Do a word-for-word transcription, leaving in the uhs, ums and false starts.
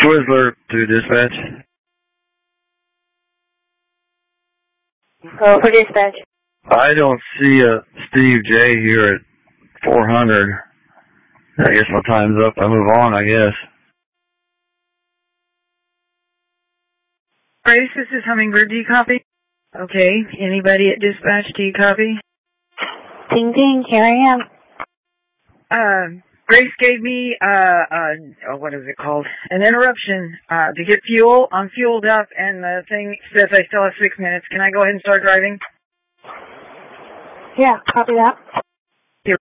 Twizzler to dispatch. Oh, for dispatch. I don't see a Steve J here at four hundred. I guess my time's up. I move on, I guess. Grace, this is Hummingbird. Do you copy? Okay. Anybody at dispatch, do you copy? Ding ding, here I am. Uh, Grace gave me, uh, uh, oh, what is it called? An interruption, uh, to get fuel. I'm fueled up and the thing says I still have six minutes. Can I go ahead and start driving? Yeah, copy that.